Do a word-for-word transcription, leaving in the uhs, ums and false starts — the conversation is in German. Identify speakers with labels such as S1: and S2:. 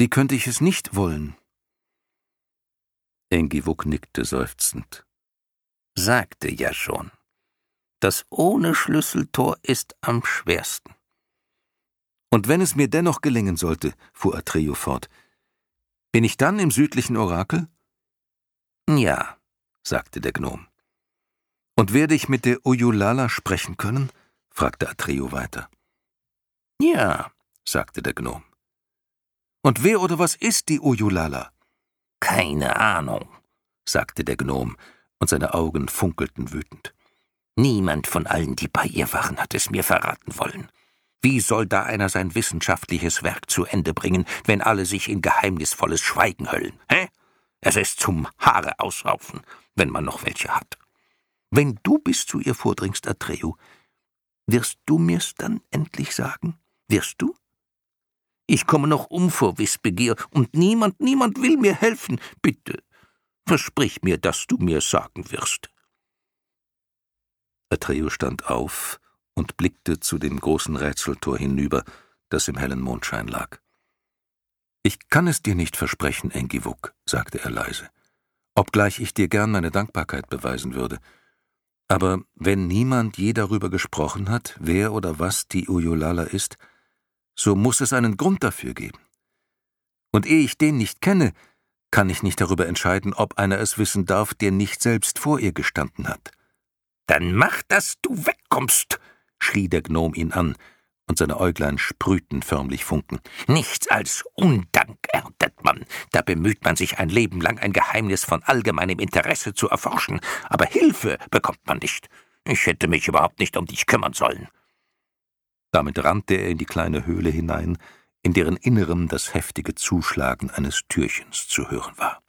S1: Wie könnte ich es nicht wollen?« Engiwuk nickte seufzend. »Sagte ja schon. Das ohne Schlüsseltor ist am schwersten.« »Und wenn es mir dennoch gelingen sollte«, fuhr Atreo fort, »bin ich dann im südlichen Orakel?« »Ja«, sagte der Gnom. »Und werde ich mit der Oyulala sprechen können?« fragte Atreo weiter. »Ja«, sagte der Gnom. »Und wer oder was ist die Oyulala?« »Keine Ahnung«, sagte der Gnom, und seine Augen funkelten wütend. »Niemand von allen, die bei ihr waren, hat es mir verraten wollen. Wie soll da einer sein wissenschaftliches Werk zu Ende bringen, wenn alle sich in geheimnisvolles Schweigen hüllen? Hä? Es ist zum Haare ausraufen, wenn man noch welche hat. Wenn du bis zu ihr vordringst, Atreo, wirst du mir's dann endlich sagen? Wirst du? Ich komme noch um vor Wissbegier, und niemand, niemand will mir helfen. Bitte, versprich mir, dass du mir's sagen wirst.« Atreo stand auf und blickte zu dem großen Rätseltor hinüber, das im hellen Mondschein lag. »Ich kann es dir nicht versprechen, Engiwuk«, sagte er leise, »obgleich ich dir gern meine Dankbarkeit beweisen würde. Aber wenn niemand je darüber gesprochen hat, wer oder was die Oyulala ist, so muss es einen Grund dafür geben. Und ehe ich den nicht kenne, kann ich nicht darüber entscheiden, ob einer es wissen darf, der nicht selbst vor ihr gestanden hat.« »Dann mach, dass du wegkommst«, schrie der Gnom ihn an, und seine Äuglein sprühten förmlich Funken. »Nichts als Undank erntet man. Da bemüht man sich ein Leben lang, ein Geheimnis von allgemeinem Interesse zu erforschen, aber Hilfe bekommt man nicht. Ich hätte mich überhaupt nicht um dich kümmern sollen.« Damit rannte er in die kleine Höhle hinein, in deren Innerem das heftige Zuschlagen eines Türchens zu hören war.